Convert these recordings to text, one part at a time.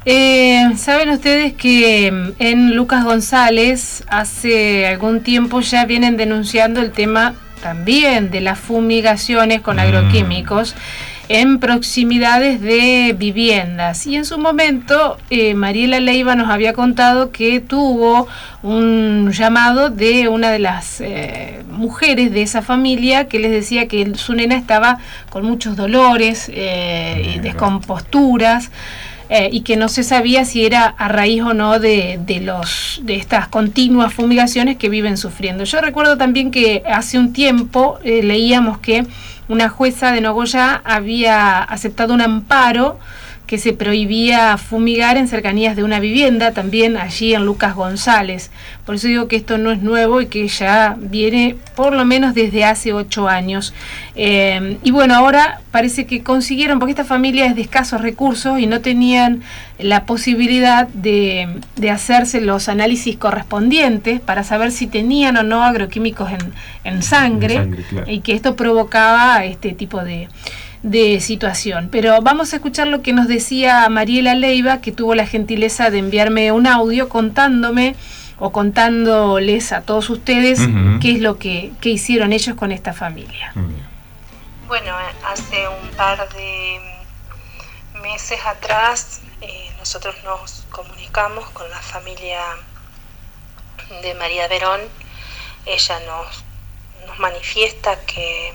Saben ustedes que en Lucas González hace algún tiempo ya vienen denunciando el tema también de las fumigaciones con agroquímicos en proximidades de viviendas. Y en su momento, Mariela Leiva nos había contado que tuvo un llamado de una de las mujeres de esa familia que les decía que su nena estaba con muchos dolores y descomposturas. Y que no se sabía si era a raíz o no de estas continuas fumigaciones que viven sufriendo. Yo recuerdo también que hace un tiempo leíamos que una jueza de Nogoyá había aceptado un amparo que se prohibía fumigar en cercanías de una vivienda, también allí en Lucas González. Por eso digo que esto no es nuevo y que ya viene por lo menos desde hace 8 años. Y bueno, ahora parece que consiguieron, porque esta familia es de escasos recursos y no tenían la posibilidad de hacerse los análisis correspondientes para saber si tenían o no agroquímicos en sangre, claro. Y que esto provocaba este tipo de situación. Pero vamos a escuchar lo que nos decía Mariela Leiva, que tuvo la gentileza de enviarme un audio contándoles a todos ustedes qué es lo que hicieron ellos con esta familia. Bueno, hace un par de meses atrás nosotros nos comunicamos con la familia de María Verón. Ella nos manifiesta que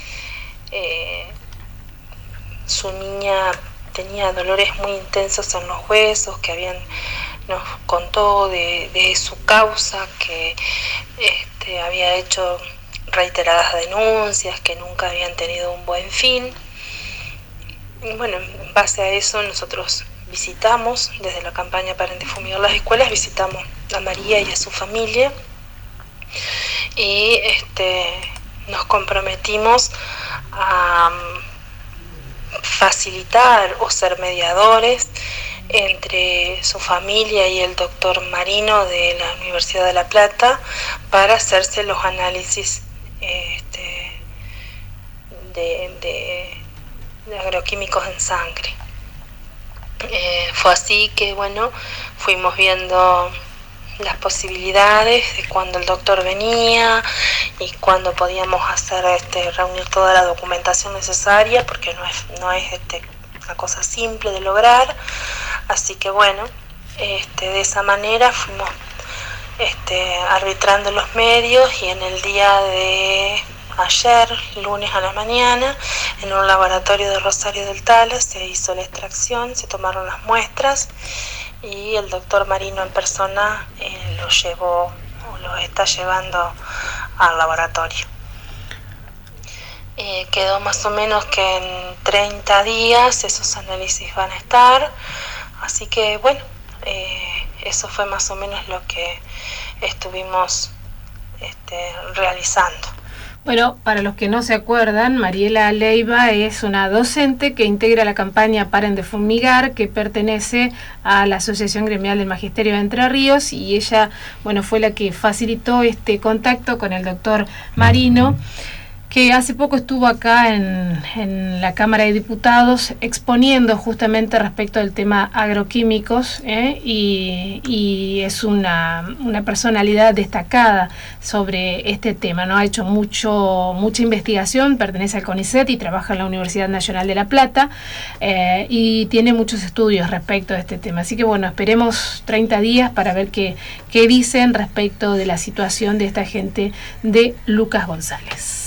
su niña tenía dolores muy intensos en los huesos, nos contó de su causa, que había hecho reiteradas denuncias, que nunca habían tenido un buen fin. Y bueno, en base a eso nosotros visitamos, desde la campaña Paren de Fumigar las Escuelas, visitamos a María y a su familia y nos comprometimos a facilitar o ser mediadores entre su familia y el doctor Marino de la Universidad de La Plata para hacerse los análisis de agroquímicos en sangre. Fue así que bueno, fuimos viendo las posibilidades de cuando el doctor venía y cuando podíamos hacer reunir toda la documentación necesaria, porque no es una cosa simple de lograr. Así que bueno, de esa manera fuimos arbitrando los medios, y en el día de ayer, lunes a la mañana, en un laboratorio de Rosario del Tala se hizo la extracción, se tomaron las muestras y el doctor Marino en persona lo está llevando al laboratorio. Quedó más o menos que en 30 días esos análisis van a estar, así que bueno, eso fue más o menos lo que estuvimos realizando. Bueno, para los que no se acuerdan, Mariela Leiva es una docente que integra la campaña Paren de Fumigar, que pertenece a la Asociación Gremial del Magisterio de Entre Ríos, y ella, bueno, fue la que facilitó este contacto con el doctor Marino, que hace poco estuvo acá en la Cámara de Diputados exponiendo justamente respecto al tema agroquímicos, y es una personalidad destacada sobre este tema, ¿no? Ha hecho mucha investigación, pertenece al CONICET y trabaja en la Universidad Nacional de La Plata, y tiene muchos estudios respecto a este tema. Así que bueno, esperemos 30 días para ver qué dicen respecto de la situación de esta gente de Lucas González.